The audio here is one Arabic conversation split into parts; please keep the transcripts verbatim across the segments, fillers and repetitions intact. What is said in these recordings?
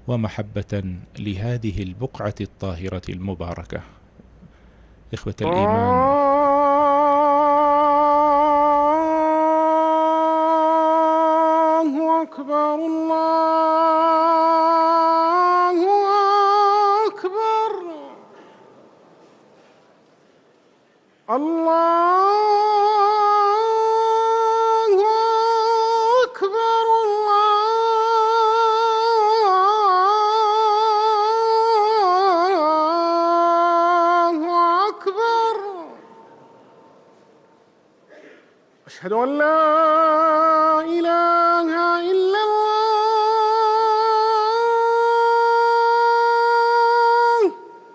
ومحبة لهذه البقعة الطاهرة المباركة. إخوة الإيمان، الله أكبر، الله أكبر، الله أكبر، الله أكبر. أشهد أن لا إله إلا الله.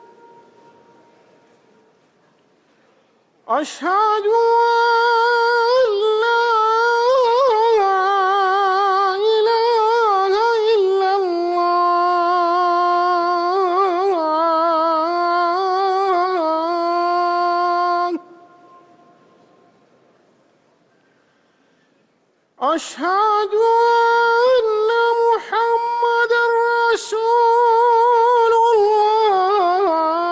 أشهد أن لا إله إلا الله. أشهد أن محمدًا رسول الله.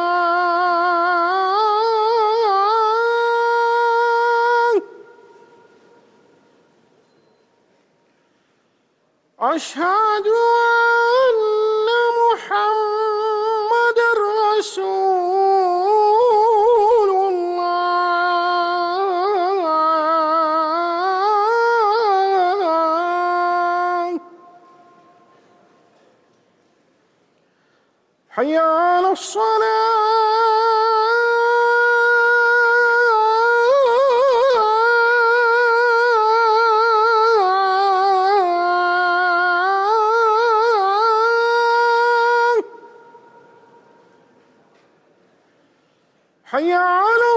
أشهد أن محمدًا رسول الله. حي على الصلاة. حي على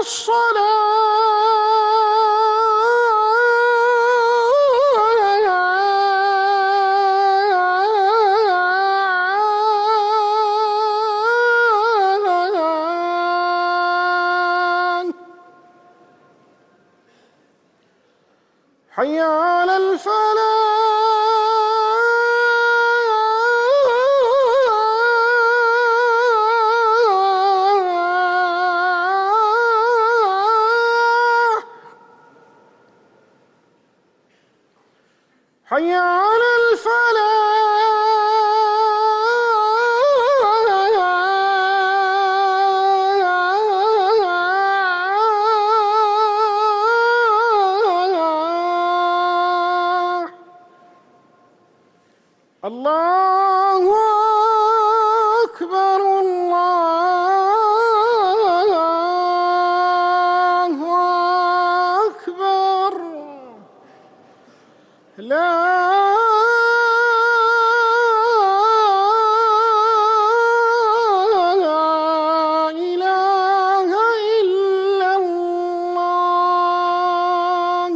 الصلاة. حي على الفلاح. حي على الفلاح. الله أكبر، الله أكبر. لا إله إلا الله.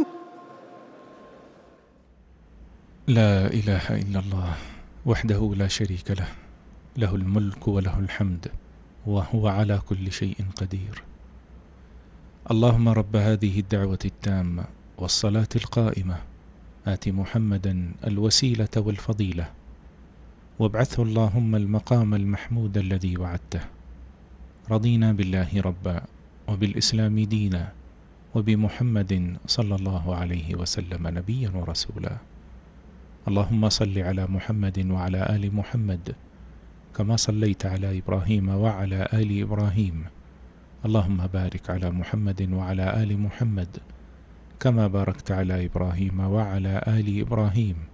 لا إله إلا الله وحده لا شريك له، له الملك وله الحمد وهو على كل شيء قدير. اللهم رب هذه الدعوة التامة والصلاة القائمة، آت محمدا الوسيلة والفضيلة، وابعثه اللهم المقام المحمود الذي وعدته. رضينا بالله ربا، وبالإسلام دينا، وبمحمد صلى الله عليه وسلم نبيا ورسولا. اللهم صل على محمد وعلى آل محمد كما صليت على إبراهيم وعلى آل إبراهيم. اللهم بارك على محمد وعلى آل محمد كما باركت على إبراهيم وعلى آل إبراهيم